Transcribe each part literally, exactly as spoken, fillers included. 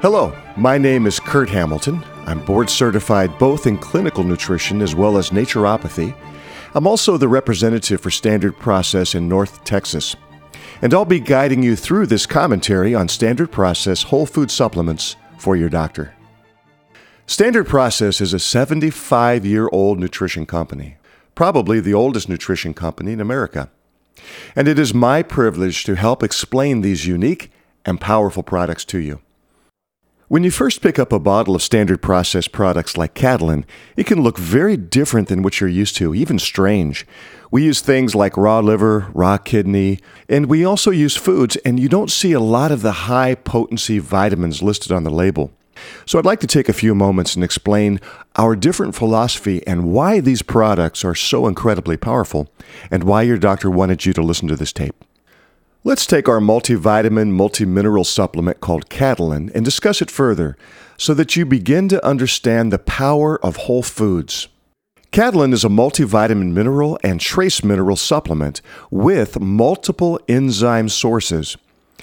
Hello, my name is Kurt Hamilton. I'm board certified both in clinical nutrition as well as naturopathy. I'm also the representative for Standard Process in North Texas. And I'll be guiding you through this commentary on Standard Process whole food supplements for your doctor. Standard Process is a seventy-five-year-old nutrition company, probably the oldest nutrition company in America. And it is my privilege to help explain these unique and powerful products to you. When you first pick up a bottle of Standard Process products like Catalyn, it can look very different than what you're used to, even strange. We use things like raw liver, raw kidney, and we also use foods, and you don't see a lot of the high-potency vitamins listed on the label. So I'd like to take a few moments and explain our different philosophy and why these products are so incredibly powerful, and why your doctor wanted you to listen to this tape. Let's take our multivitamin, multimineral supplement called Catalyn and discuss it further so that you begin to understand the power of whole foods. Catalyn is a multivitamin mineral and trace mineral supplement with multiple enzyme sources.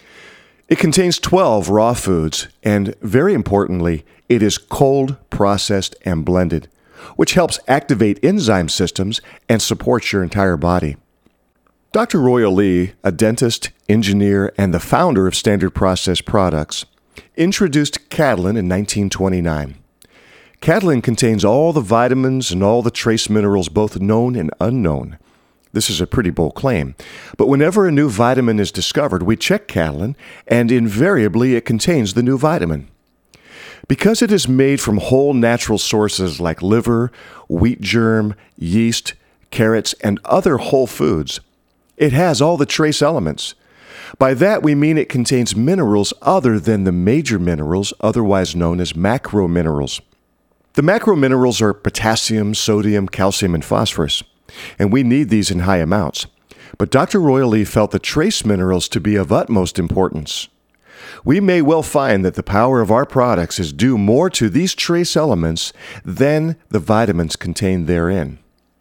It contains twelve raw foods, and very importantly, it is cold, processed, and blended, which helps activate enzyme systems and supports your entire body. Doctor Royal Lee, a dentist, engineer, and the founder of Standard Process Products, introduced Catalyn in nineteen twenty-nine. Catalyn contains all the vitamins and all the trace minerals, both known and unknown. This is a pretty bold claim, but whenever a new vitamin is discovered, we check Catalyn, and invariably it contains the new vitamin. Because it is made from whole natural sources like liver, wheat germ, yeast, carrots, and other whole foods, it has all the trace elements. By that, we mean it contains minerals other than the major minerals, otherwise known as macro minerals. The macro minerals are potassium, sodium, calcium, and phosphorus, and we need these in high amounts. But Doctor Royal Lee felt the trace minerals to be of utmost importance. We may well find that the power of our products is due more to these trace elements than the vitamins contained therein.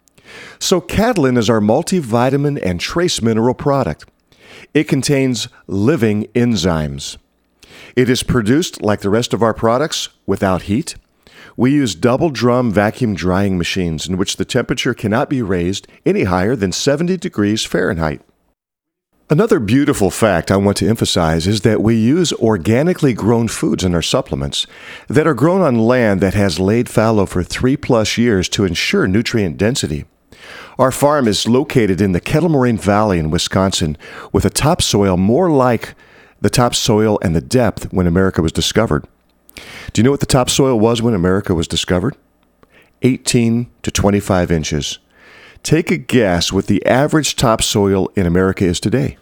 So Catalyn is our multivitamin and trace mineral product. It contains living enzymes. It is produced like the rest of our products without heat. We use double drum vacuum drying machines in which the temperature cannot be raised any higher than seventy degrees Fahrenheit. Another beautiful fact I want to emphasize is that we use organically grown foods in our supplements that are grown on land that has laid fallow for three plus years to ensure nutrient density. Our farm is located in the Kettle Moraine Valley in Wisconsin with a topsoil more like the topsoil and the depth when America was discovered. Do you know what the topsoil was when America was discovered? eighteen to twenty-five inches. Take a guess what the average topsoil in America is today.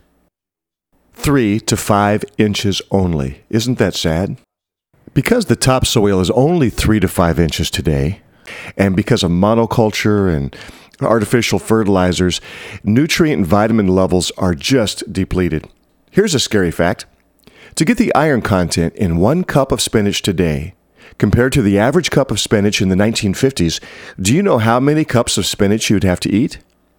Three to five inches only. Isn't that sad? Because the topsoil is only three to five inches today, and because of monoculture and artificial fertilizers, nutrient and vitamin levels are just depleted. Here's a scary fact. To get the iron content in one cup of spinach today, compared to the average cup of spinach in the nineteen fifties, do you know how many cups of spinach you'd have to eat?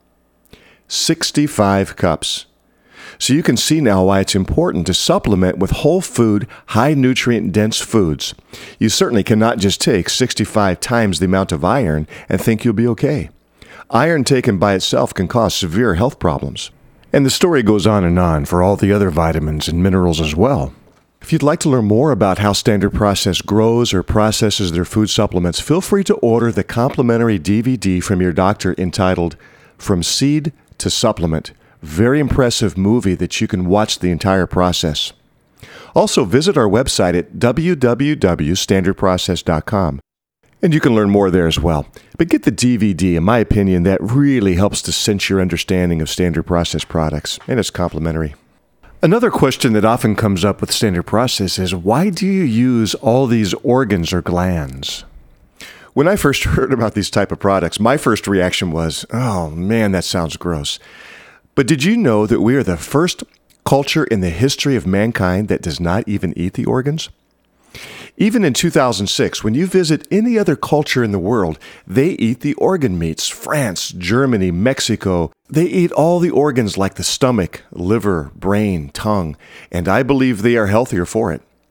sixty-five cups. So you can see now why it's important to supplement with whole food, high nutrient dense foods. You certainly cannot just take sixty-five times the amount of iron and think you'll be okay. Iron taken by itself can cause severe health problems. And the story goes on and on for all the other vitamins and minerals as well. If you'd like to learn more about how Standard Process grows or processes their food supplements, feel free to order the complimentary D V D from your doctor entitled From Seed to Supplement. Very impressive movie that you can watch the entire process. Also, visit our website at w w w dot standard process dot com. And you can learn more there as well. But get the D V D, in my opinion, that really helps to cinch your understanding of Standard Process products, and it's complimentary. Another question that often comes up with Standard Process is, why do you use all these organs or glands? When I first heard about these type of products, my first reaction was, oh man, that sounds gross. But did you know that we are the first culture in the history of mankind that does not even eat the organs? Even in two thousand six, when you visit any other culture in the world, they eat the organ meats. France, Germany, Mexico, they eat all the organs like the stomach, liver, brain, tongue, and I believe they are healthier for it.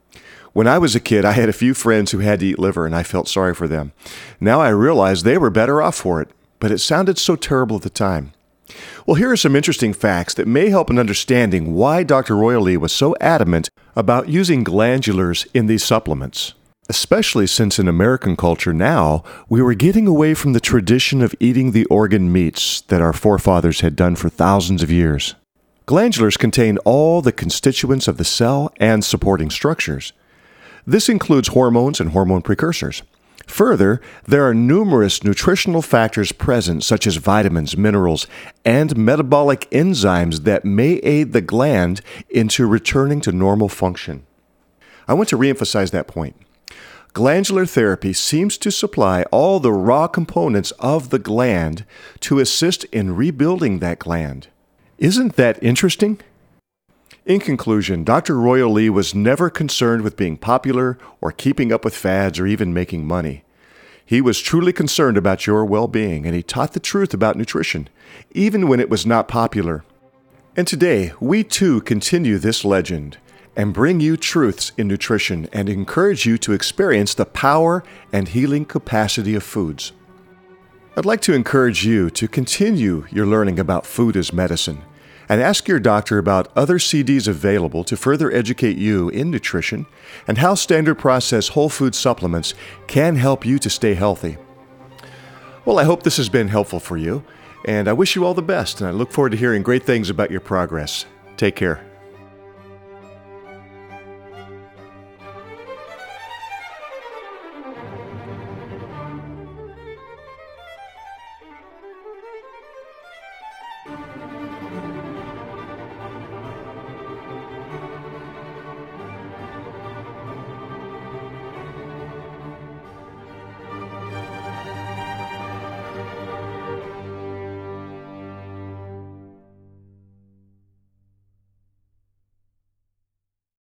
When I was a kid, I had a few friends who had to eat liver, and I felt sorry for them. Now I realize they were better off for it, but it sounded so terrible at the time. Well, here are some interesting facts that may help in understanding why Doctor Royal Lee was so adamant about using glandulars in these supplements, especially since in American culture now, we were getting away from the tradition of eating the organ meats that our forefathers had done for thousands of years. Glandulars contain all the constituents of the cell and supporting structures. This includes hormones and hormone precursors. Further, there are numerous nutritional factors present, such as vitamins, minerals, and metabolic enzymes that may aid the gland into returning to normal function. I want to reemphasize that point. Glandular therapy seems to supply all the raw components of the gland to assist in rebuilding that gland. Isn't that interesting? In conclusion, Doctor Royal Lee was never concerned with being popular or keeping up with fads or even making money. He was truly concerned about your well-being, and he taught the truth about nutrition, even when it was not popular. And today, we too continue this legend and bring you truths in nutrition and encourage you to experience the power and healing capacity of foods. I'd like to encourage you to continue your learning about food as medicine and ask your doctor about other C Ds available to further educate you in nutrition and how standard process whole food supplements can help you to stay healthy. Well, I hope this has been helpful for you, and I wish you all the best, and I look forward to hearing great things about your progress. Take care.